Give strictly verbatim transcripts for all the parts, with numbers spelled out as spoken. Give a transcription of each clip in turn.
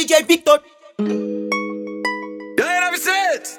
D J Victor. E aí, nove seis?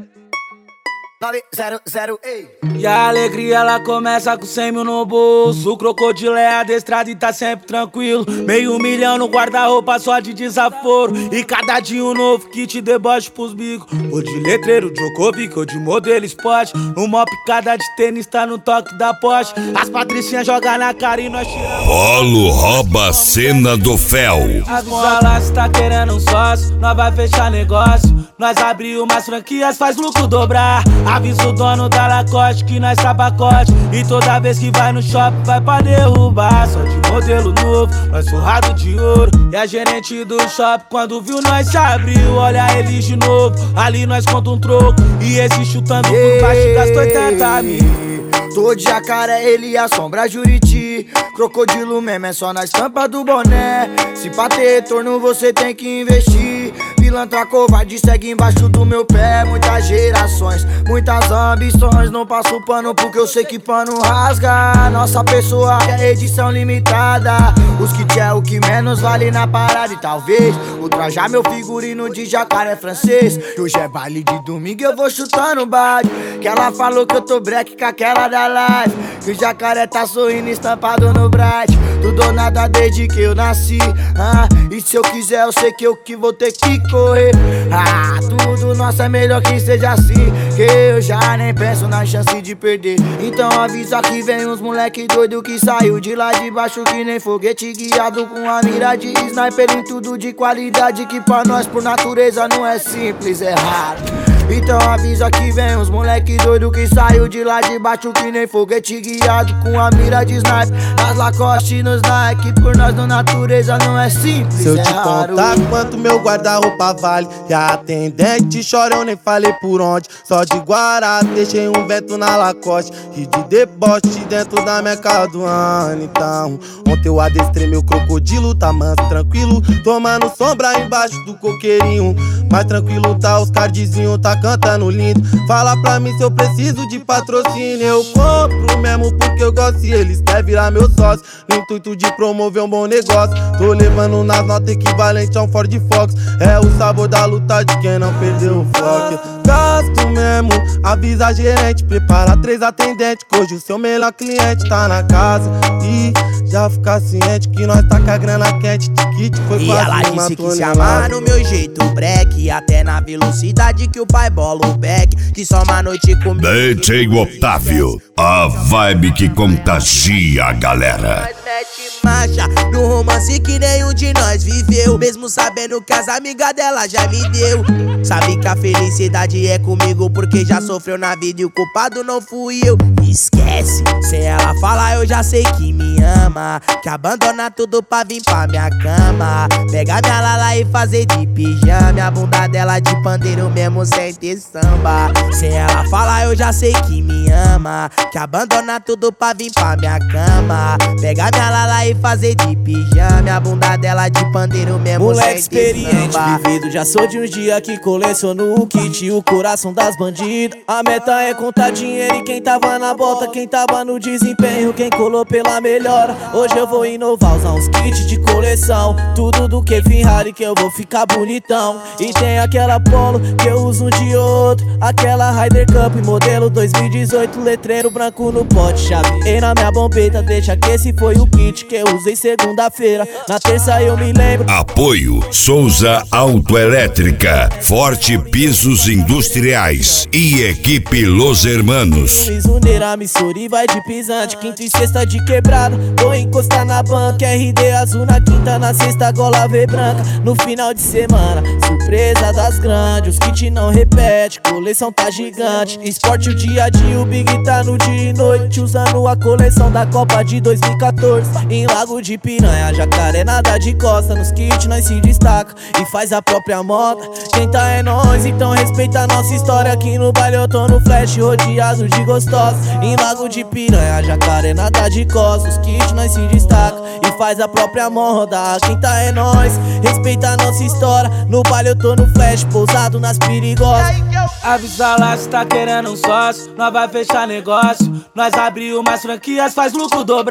nove zero zero, ei. E a alegria ela começa com cem mil no bolso. O crocodilo é adestrado e tá sempre tranquilo. Meio milhão no guarda-roupa só de desaforo. E cada dia um novo kit deboche pros bicos. Ou de letreiro, Djokovic, ou de modelo esporte. Uma picada de tênis tá no toque da Porsche. As patricinhas jogam na cara e nós tiramos. Polo rouba a cena do Fel. Avisa lá se tá querendo um sócio. Nós vai fechar negócio. Nós abrir umas franquias, faz lucro dobrar. Avisa o dono da Lacoste que nós tá pacote. E toda vez que vai no shopping vai pra derrubar. Só de modelo novo, nós forrado de ouro. E a gerente do shopping quando viu nós se abriu. Olha ele de novo, ali nós conta um troco. E esse chutando por baixo gastou oitenta mil. Tô de jacaré, ele assombra Juriti. Crocodilo mesmo é só na estampa do boné. Se pra ter retorno você tem que investir. Pilantra covarde segue embaixo do meu pé. Muitas gerações, muitas ambições. Não passo pano porque eu sei que pano rasga. Nossa pessoa é edição limitada. Os kits é o que menos vale na parada. E talvez ultrajar meu figurino de jacaré francês. Que hoje é baile de domingo eu vou chutando baile. Que ela falou que eu tô break com aquela da live. Que o jacaré tá sorrindo estampado no bright. Tudo ou nada desde que eu nasci, ah, e se eu quiser eu sei que eu que vou ter que correr. Ah, tudo nosso é melhor que seja assim. Que eu já nem penso na chance de perder. Então avisa que vem uns moleque doido que saiu de lá de baixo que nem foguete, guiado com a mira de sniper em tudo de qualidade. Que pra nós por natureza não é simples, é raro. Então avisa que vem uns moleque doido que saiu de lá de baixo que nem foguete, guiado com a mira de sniper nas Lacoste e nos Nike. Por nós na natureza não é simples, se eu é te raro. contar quanto meu guarda-roupa vale, e a atendente chora, eu nem falei por onde. Só de Guará deixei um vento na Lacoste e de deboche dentro da minha casa do ano. Então ontem eu adestrei meu crocodilo, tá manso, tranquilo, tomando sombra embaixo do coqueirinho. Mais tranquilo tá os cardzinhos, tá cantando lindo. Fala pra mim se eu preciso de patrocínio. Eu compro mesmo porque eu gosto e eles querem virar meu sócio. No intuito de promover um bom negócio. Tô levando nas notas equivalente a um Ford Fox. É o sabor da luta de quem não perdeu o foco. Gasto mesmo, avisa a gerente. Prepara três atendentes, que hoje o seu melhor cliente tá na casa. E já fica ciente que nós tá com a grana quente. Tiquite foi E quase ela uma disse que se tonelada. amar no meu jeito break, até na velocidade que o pai bola o back. Que só uma noite comigo D J Otávio, a vibe que contagia a galera. nós mete marcha no romance que nenhum de nós viveu. Mesmo sabendo que as amigas dela já me deu. Sabe que a felicidade é comigo porque já sofreu na vida e o culpado não fui eu. Esquece, sem ela falar eu já sei que me ama. Que abandona tudo pra vir pra minha cama. Pegar minha lala e fazer de pijama. A bunda dela de pandeiro mesmo sem ter samba. Sem ela falar eu já sei que me ama. Que abandona tudo pra vir pra minha cama. Pegar minha lala e fazer de pijama. A bunda dela de pandeiro mesmo moleque sem ter experiente, samba. vivido, já sou de uns dias que coleciono o kit e o coração das bandidas. A meta é contar dinheiro e quem tava na bota, quem tava no desempenho, quem colou pela melhora. Hoje eu vou inovar, usar uns kits de coleção. Tudo do que Ferrari que eu vou ficar bonitão. E tem aquela Polo que eu uso um de outro. Aquela Ryder Cup modelo dois mil e dezoito, letreiro branco no pote. Chavei na minha bombeta, deixa que esse foi o kit que eu usei segunda-feira. Na terça eu me lembro. Apoio Souza Autoelétrica, Forte Pisos Industriais e Equipe Los Hermanos. Mizuneira, Missouri, vai de pisante. Quinta e sexta de quebrada, vou encostar na banca. R D azul na quinta, na sexta gola V branca. No final de semana, surpresa das grandes. Os kits não repete, coleção tá gigante. Esporte o dia a dia, o Big tá no dia e noite. Usando a coleção da Copa de dois mil e quatorze. Em Lago de Piranha, Jacaré nada de costa. Nos kits nós se destaca e faz a própria moda. Quem tá é nós, então respeita a nossa história. Aqui no baile eu tô no flash, rodeado de gostosa. Em Lago de Piranha, Jacaré nada de costa. Os kits nós se destaca e faz a própria moda. Quem tá é nós, respeita a nossa história. No baile eu tô no flash, pousado nas perigosas. Avisa lá se tá querendo um sócio, nós vai fechar negócio. Nós abrir umas franquias, faz lucro dobrar.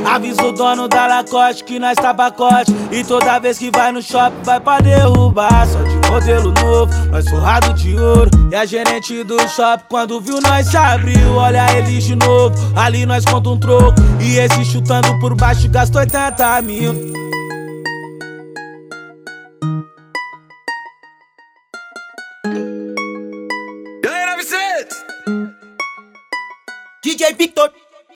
Avisa o dono da Lacoste que nós tá pacote. E toda vez que vai no shopping vai pra derrubar. Só de modelo novo, nós forrado de ouro. E a gerente do shopping quando viu nós se abriu. Olha eles de novo, ali nós conta um troco. E esse chutando por baixo gastou oitenta mil. D J Victor.